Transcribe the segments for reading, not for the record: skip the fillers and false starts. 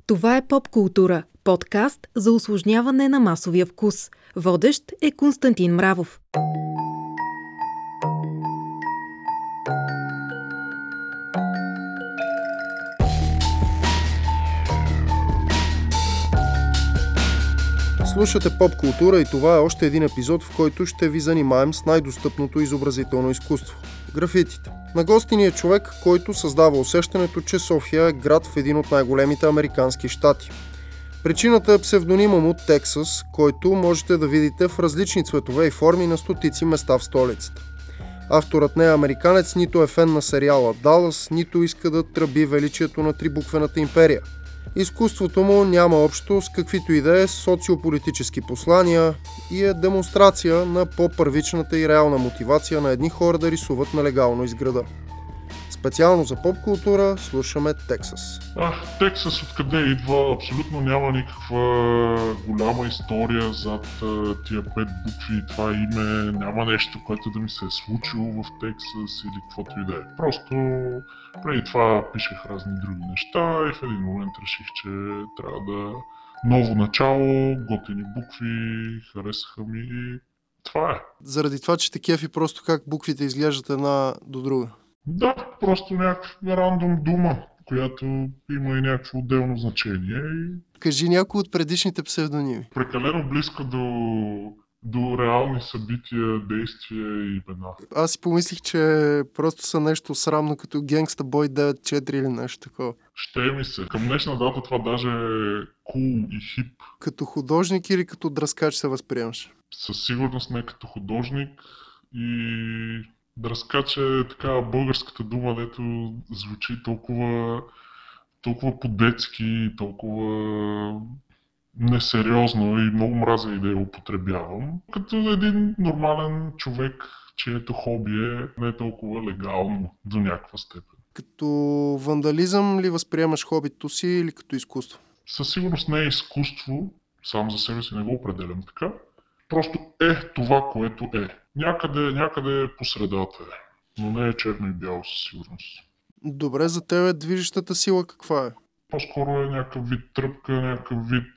Това е Поп-култура, подкаст за усложняване на масовия вкус. Водещ е Константин Мравов. Слушате Поп-култура и това е още един епизод, в който ще ви занимаем с най-достъпното изобразително изкуство – графитите. На гости ни е човек, който създава усещането, че София е град в един от най-големите американски щати. Причината е псевдонима му Тексас, който можете да видите в различни цветове и форми на стотици места в столицата. Авторът не е американец, нито е фен на сериала Далас, нито иска да тръби величието на трибуквената империя. Изкуството му няма общо с каквито и да е социополитически послания и е демонстрация на по-първичната и реална мотивация на едни хора да рисуват нелегално из града. Специално за поп-култура слушаме Тексас. Тексас откъде идва? Абсолютно няма никаква голяма история зад тия 5 букви и това име. Няма нещо, което да ми се е случило в Тексас или каквото и да е. Просто преди това пишех разни други неща и в един момент реших, че трябва да ново начало, готини букви, харесаха ми и това е. Заради това, че те кефи просто как буквите изглеждат една до друга. Да, просто някаква рандом дума, която има и някакво отделно значение. Кажи някои от предишните псевдоними. Прекалено близко до реални събития, действия и имена. Аз си помислих, че просто са нещо срамно, като Gangsta Boy 94 или нещо такова. Ще ми се. Към днешна дата това даже е cool и хип. Като художник или като дръскач се възприемаш? Със сигурност не като художник и дръскач е така българската дума, дето звучи толкова по-детски, толкова несериозно и много мразя и да я употребявам. Като един нормален човек, чието хоби е не толкова легално до някаква степен. Като вандализъм ли възприемаш хобито си или като изкуство? Със сигурност не е изкуство, сам за себе си не го определям така. Просто е това, което е. Някъде по средата е, но не е черно и бяло със сигурност. Добре, за теб движещата сила каква е? По-скоро е някакъв вид тръпка, някакъв вид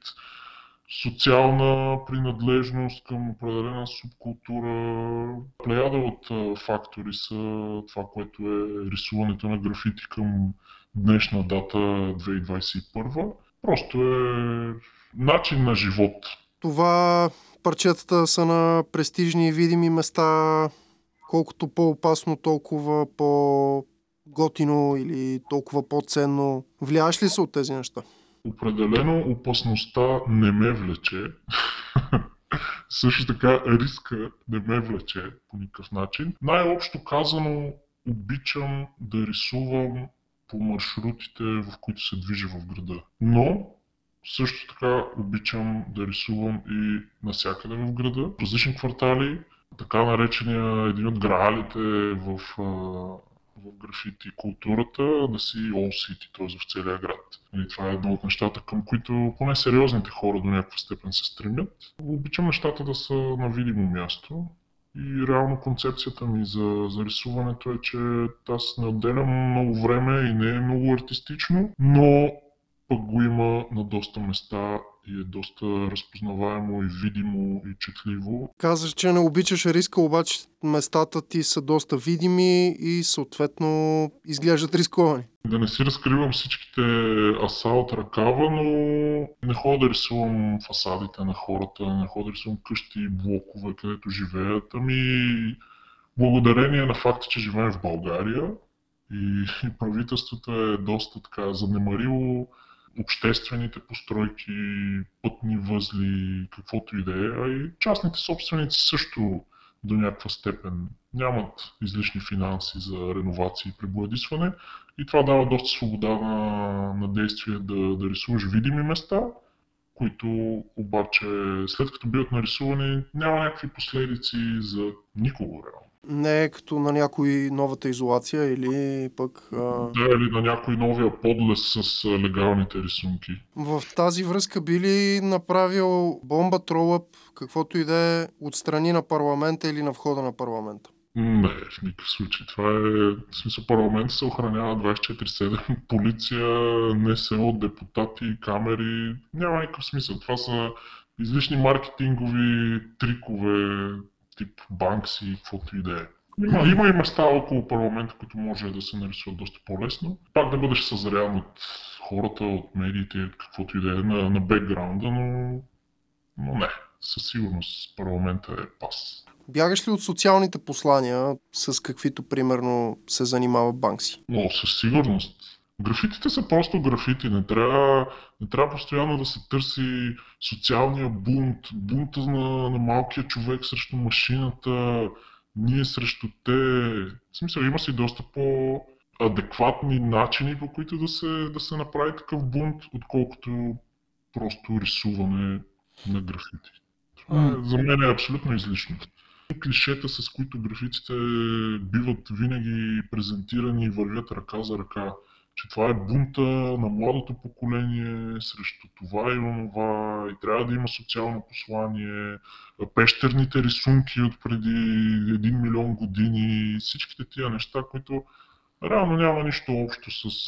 социална принадлежност към определена субкултура. Плеяда от фактори са това, което е рисуването на графити към днешна дата 2021. Просто е начин на живот. Това парчетата са на престижни и видими места. Колкото по-опасно, толкова по-готино или толкова по-ценно. Влияеш ли се от тези неща? Определено опасността не ме влече. Също така риска не ме влече по никакъв начин. Най-общо казано обичам да рисувам по маршрутите, в които се движа в града. Но също така обичам да рисувам и навсякъде в града, в различни квартали. Така наречения един от граалите в графити културата да си All City, т.е. в целия град. И това е едно от нещата, към които поне сериозните хора до някаква степен се стремят. Обичам нещата да са на видимо място. И реално концепцията ми за рисуването е, че аз не отделям много време и не е много артистично, но пък го има на доста места и е доста разпознаваемо и видимо и четливо. Казваш, че не обичаш риска, обаче местата ти са доста видими и съответно изглеждат рисковани. Да не си разкривам всичките аса от ръкава, но не ходя да рисувам фасадите на хората, не ходя да рисувам къщи и блокове, където живеят. Благодарение на факта, че живеем в България и правителството е доста така занемарило обществените постройки, пътни възли, каквото и да е, а и частните собственици също до някаква степен нямат излишни финанси за реновации и пребоядисване и това дава доста свобода на действие да рисуваш видими места, които обаче след като биват нарисувани няма някакви последици за никого реално. Не е като на някой новата изолация или пък... Да, или на някой новия подлез с легалните рисунки. В тази връзка би ли направил бомба, тролъп, каквото и да е, отстрани на парламента или на входа на парламента? Не, в никакъв случай. Това е, в смисъл, парламент се охранява 24/7, полиция, НСО, депутати, камери. Няма никакъв смисъл. Това са излишни маркетингови трикове, тип Банкси, каквото и да е. Има и места около парламента, които може да се нарисуват доста по-лесно. Пак да бъдеш съзрян от хората, от медиите, каквото и да е на бекграунда, но не. Със сигурност парламента е пас. Бягаш ли от социалните послания, с каквито примерно се занимава Банкси? Но със сигурност. Графитите са просто графити. Не трябва постоянно да се търси социалния бунт, бунта на малкия човек срещу машината, ние срещу те. В смисъл, има си доста по-адекватни начини, по които да се направи такъв бунт, отколкото просто рисуване на графити. Това за мен е абсолютно излишно. Клишета, с които графитите биват винаги презентирани и вървят ръка за ръка, че това е бунта на младото поколение срещу това и онова и трябва да има социално послание, пещерните рисунки от преди 1 милион години, всичките тия неща, които реално няма нищо общо с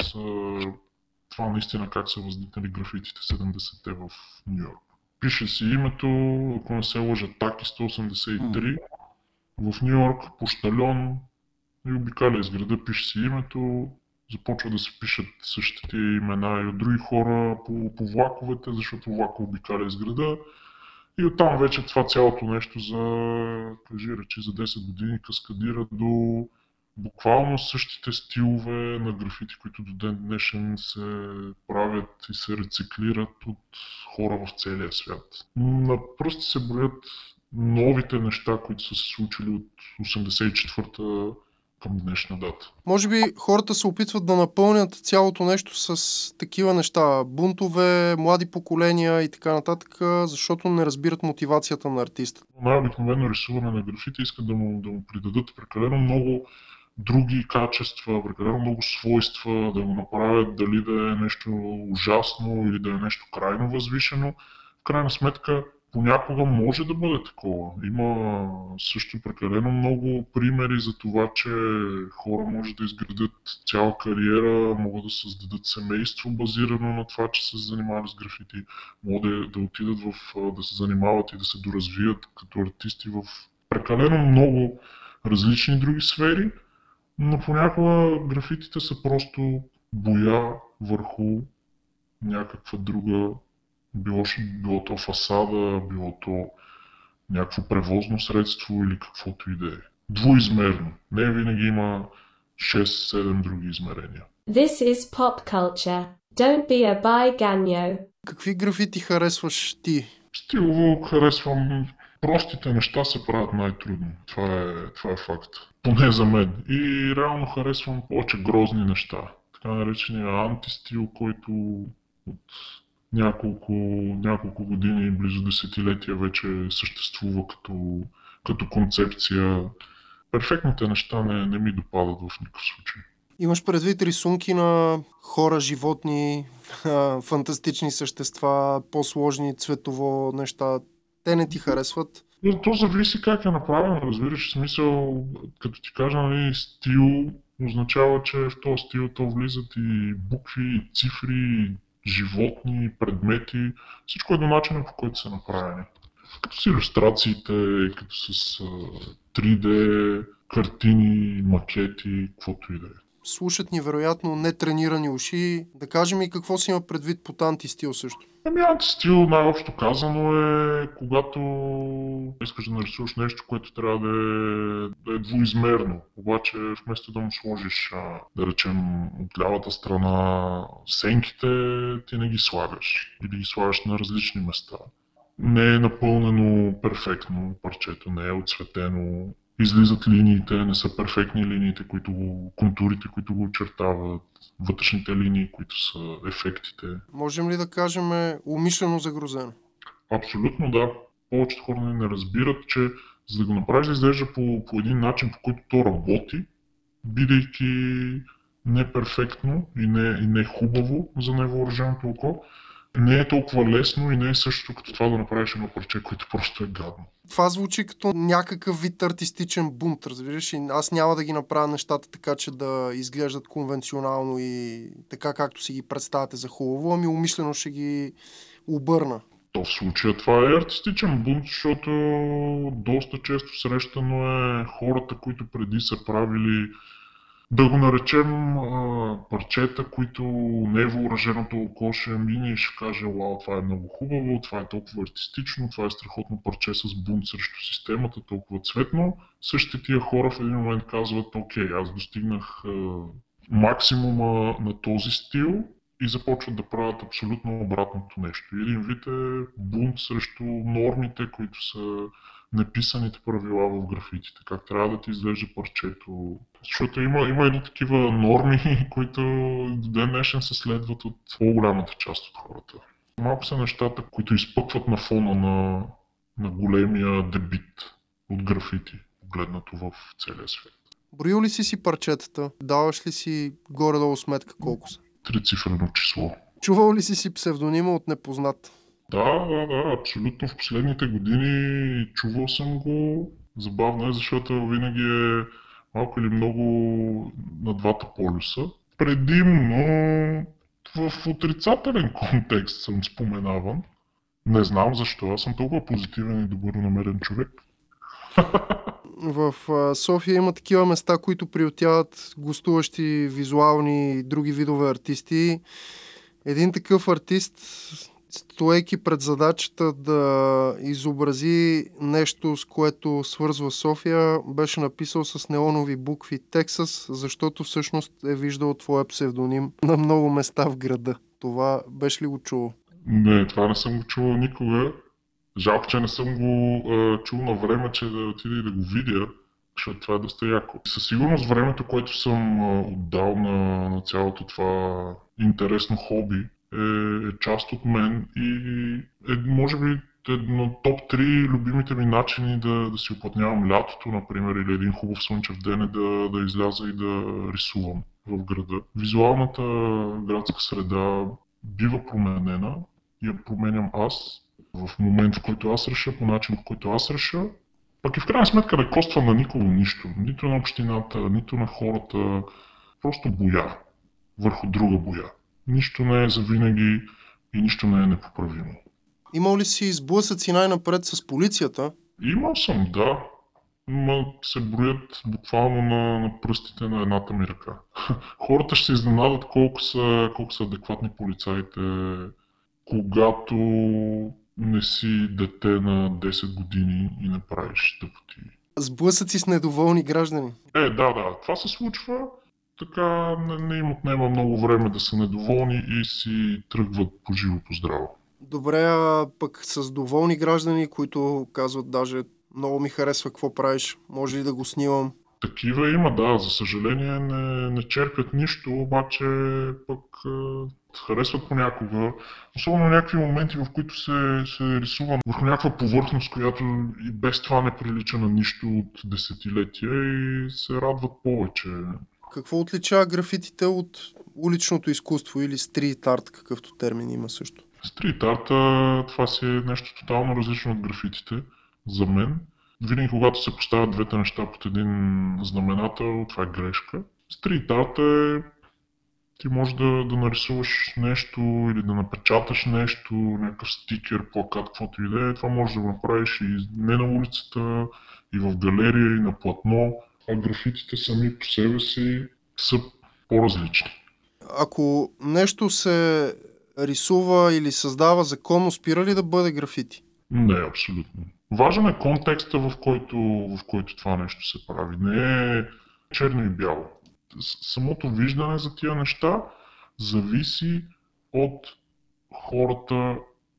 това наистина как са възникнали графитите 70-те в Ню Йорк. Пише си името, ако не се лъжа, Таки 183, в Ню Йорк, пощальон, и обикаля из града, пише си името, започва да се пишат същите имена и от други хора по влаковете, защото влака обикаля из града. И оттам вече това цялото нещо речи, за 10 години каскадира до буквално същите стилове на графити, които до ден днешен се правят и се рециклират от хора в целия свят. На пръсти се броят новите неща, които са се случили от 84-та към днешна дата. Може би хората се опитват да напълнят цялото нещо с такива неща, бунтове, млади поколения и така нататък, защото не разбират мотивацията на артиста. Най-обикновено рисуване на графити искат да му придадат прекалено много други качества, прекалено много свойства, да го направят дали да е нещо ужасно или да е нещо крайно възвишено. В крайна сметка понякога може да бъде такова. Има също прекалено много примери за това, че хора може да изградят цяла кариера, могат да създадат семейство базирано на това, че се занимават с графити, могат да отидат да се занимават и да се доразвият като артисти в прекалено много различни други сфери, но понякога графитите са просто боя върху някаква друга, било то фасада, било то някакво превозно средство или каквото и да е. Двуизмерно. Не винаги има 6-7 други измерения. This is pop culture. Don't be a biganyo. Какви графити харесваш ти? Стилово харесвам. Простите неща се правят най-трудно. Това е факт. Поне за мен. И реално харесвам повече грозни неща. Така наречения антистил, който от няколко години, близо десетилетия вече съществува като концепция. Перфектните неща не ми допадат в никакъв случай. Имаш предвид рисунки на хора, животни, фантастични същества, по-сложни цветово неща. Те не ти харесват? То зависи как е направено, разбираш. В смисъл, като ти кажа, стил означава, че в този стил то влизат и букви, и цифри, и животни, предмети. Всичко е до начина, по който са направени. Като с илюстрациите, като с 3D, картини, макети, каквото и да е. Слушат ни вероятно нетренирани уши. Да кажем и какво си има предвид под антистил също. Антистил най-общо казано е когато искаш да нарисуваш нещо, което трябва да е двуизмерно. Обаче вместо да му сложиш, да речем, от лявата страна сенките, ти не ги слагаш. Или ги слагаш на различни места. Не е напълнено перфектно парчето, не е оцветено. Излизат линиите, не са перфектни линиите, контурите, които го очертават, вътрешните линии, които са ефектите. Можем ли да кажем умишлено загрузено? Абсолютно да. Повечето хора не разбират, че за да го направиш да изглежда по един начин, по който то работи, бидейки неперфектно и не хубаво за невъоръженото око, Не е толкова лесно и не е същото като това да направиш едно парче, което просто е гадно. Това звучи като някакъв вид артистичен бунт, разбираш? И аз няма да ги направя нещата така, че да изглеждат конвенционално и така, както си ги представяте за хубаво, ами умишлено ще ги обърна. То в случая това е артистичен бунт, защото доста често срещано е хората, които преди са правили, да го наречем, парчета, които невъоръженото око ще мине и ще каже: "Вау, това е много хубаво, това е толкова артистично, това е страхотно парче с бунт срещу системата, толкова цветно." Същите тия хора в един момент казват: "Окей, аз достигнах максимума на този стил", и започват да правят абсолютно обратното нещо. И един вид е бунт срещу нормите, които са неписаните правила в графитите. Как трябва да ти изглежда парчето. Защото има едни такива норми, които до ден днешен се следват от по-голямата част от хората. Малко са нещата, които изпъкват на фона на големия дебит от графити, погледнато в целия свет. Броил ли си парчетата? Даваш ли си горе-долу сметка колко са? Трицифрено число. Чувал ли си псевдонима от непознат? Да, абсолютно. В последните години чувал съм го. Забавно е, защото винаги е малко или много на двата полюса. Предимно в отрицателен контекст съм споменаван. Не знам защо, аз съм толкова позитивен и добронамерен човек. В София има такива места, които приютяват гостуващи визуални и други видове артисти. Един такъв артист, стоейки пред задачата да изобрази нещо, с което свързва София, беше написал с неонови букви Тексас, защото всъщност е виждал твоя псевдоним на много места в града. Това беше ли го чувал? Не, това не съм го чувал никога. Жалко, че не съм го чул на време, че да отида и да го видя, защото това е доста яко. Със сигурност времето, което съм отдал на цялото това интересно хоби, е част от мен и може би едно топ 3 любимите ми начини да си уплътнявам лятото, например, или един хубав слънчев ден е да изляза и да рисувам в града. Визуалната градска среда бива променена и я променям аз в момент, в който аз реша, по начин, в който аз реша. Пък и в крайна сметка не коства на никого нищо. Нито на общината, нито на хората. Просто боя върху друга боя. Нищо не е завинаги и нищо не е непоправимо. Имал ли си сблъсъци най-напред с полицията? Имал съм, да. Но се броят буквално на пръстите на едната ми ръка. Хората ще се изненадат колко са адекватни полицаите, когато не си дете на 10 години и не правиш тъпоти. Сблъсъци с недоволни граждани? Да, това се случва. Така не им отнема много време да са недоволни и си тръгват по живо по здраво. Добре, а пък с доволни граждани, които казват даже: "Много ми харесва какво правиш, може ли да го снимам?" Такива има, да. За съжаление не черпят нищо, обаче пък харесват понякога. Особено някакви моменти, в които се рисува върху някаква повърхност, която и без това не прилича на нищо от десетилетия и се радват повече. Какво отличава графитите от уличното изкуство или стрит арт, какъвто термин има също? Стрит арта, това си е нещо тотално различно от графитите, за мен. Винаги когато се поставят двете неща под един знаменател, това е грешка. Стрит арт е ти можеш да нарисуваш нещо или да напечаташ нещо, някакъв стикер, плакат, каквото и да е. Това можеш да го направиш и не на улицата, и в галерия, и на платно. А графитите сами по себе си са по-различни. Ако нещо се рисува или създава законно, спира ли да бъде графити? Не, абсолютно. Важен е контекста, в който това нещо се прави. Не е черно и бяло. Самото виждане за тия неща зависи от хората,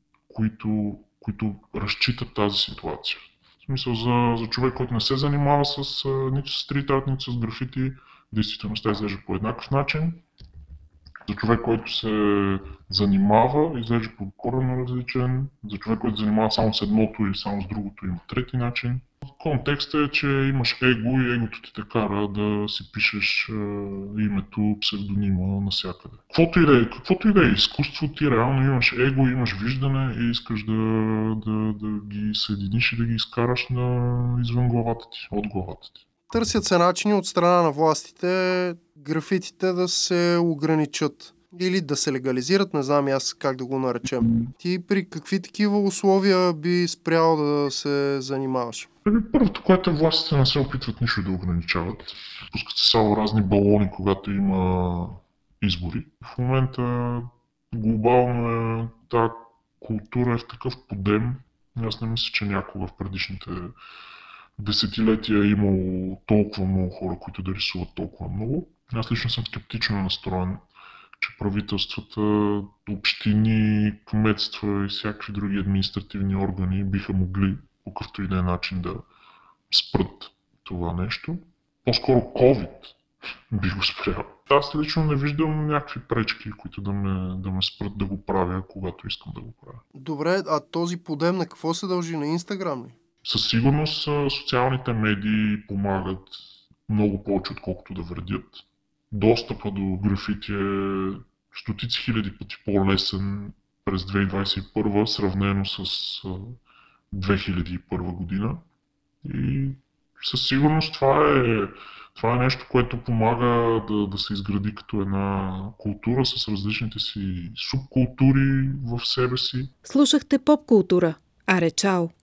които разчитат тази ситуация. В смисъл, за човек, който не се занимава нито с стрит арт, нито с графити, действителността изглежда по еднакъв начин. За човек, който се занимава, изглежда по коренно различен. За човек, който се занимава само с едното или само с другото, има трети начин. Контекстът е, че имаш его и егото ти те кара да си пишеш името, псевдонима навсякъде. Каквото и да е изкуство, ти реално имаш его, имаш виждане и искаш да ги съединиш и да ги изкараш извън главата ти, от главата ти. Търсят се начини от страна на властите графитите да се ограничат или да се легализират, не знам аз как да го наречем. Ти при какви такива условия би спрял да се занимаваш? Първото, което властите не се опитват нищо да ограничават. Пускат се само разни балони, когато има избори. В момента глобално тази култура е в такъв подем. Аз не мисля, че някога в предишните десетилетия е имало толкова много хора, които да рисуват толкова много. Аз лично съм скептично настроен, че правителствата, общини, кметства и всякакви други административни органи биха могли по какъвто и да е начин да спрат това нещо. По-скоро COVID би го спрял. Аз лично не виждам някакви пречки, които да ме спрат да го правя, когато искам да го правя. Добре, а този подем на какво се дължи? На Инстаграм ли? Със сигурност социалните медии помагат много повече, отколкото да вредят. Достъпа до графити е стотици хиляди пъти по-лесен през 2021, сравнено с 2001 година. И със сигурност това е нещо, което помага да се изгради като една култура с различните си субкултури в себе си. Слушахте Поп култура. Аре, чао!